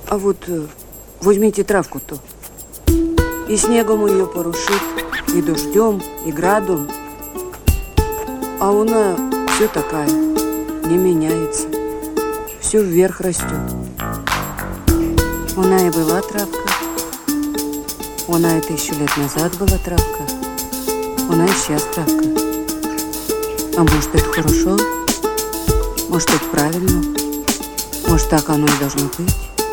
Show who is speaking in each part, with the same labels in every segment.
Speaker 1: А вот возьмите травку-то. И снегом ее порушит, и дождем, и градом. А она все такая, не меняется. Все вверх растет. Она и была травка. Она и 1000 лет назад была травка. Она и сейчас травка. А может, это хорошо? Может, это правильно? Может, так оно и должно быть?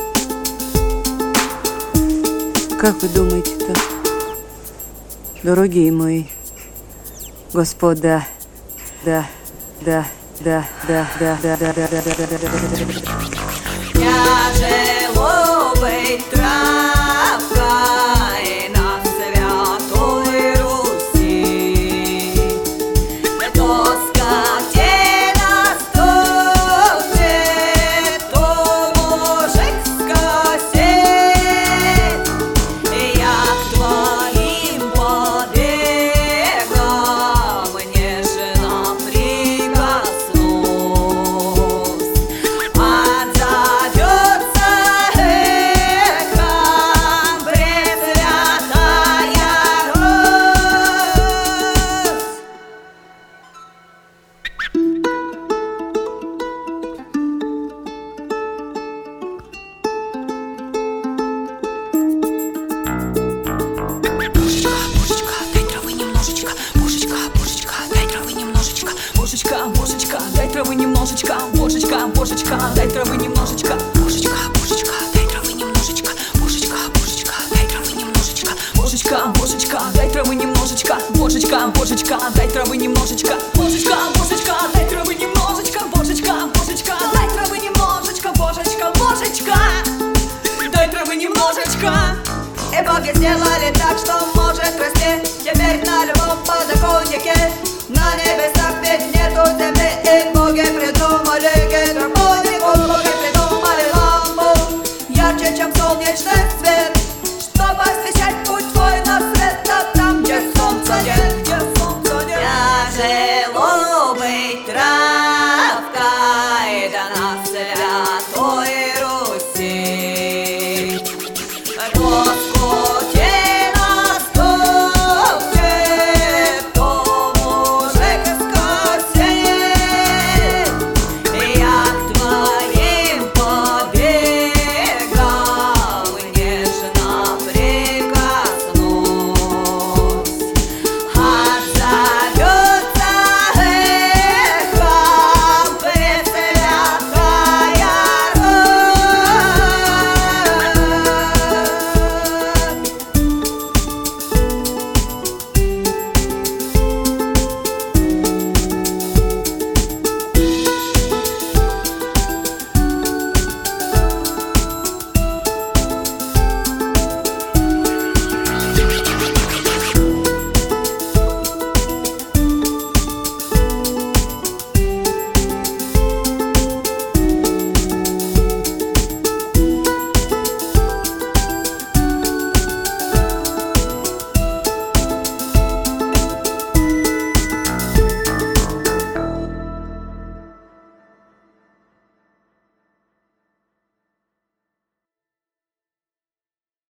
Speaker 1: Как вы думаете-то, дорогие мои господа? Да. Я
Speaker 2: живу быть травкой на Святой Руси. То скотина стукнет, то мужик скосит. Я к твоим побегам нежно прикоснусь. Отзовется эхом Пресвятая Русь.
Speaker 3: Божечка, дай травы немножечко. Божечка, дай травы немножечко. Божечка, дай травы немножечко. Божечка, дай травы немножечко. Божечка, дай травы немножечко. Божечка, дай травы немножечко. Божечка, дай травы немножечко. Божечка, дай травы немножечко. Божечка, дай травы немножечко. Божечка, дай травы немножечко. Божечка, дай травы немножечко.
Speaker 2: И боги сделали так, что может расти теперь на любом подоконнике. На небесах ведь нету земли, и боги придумали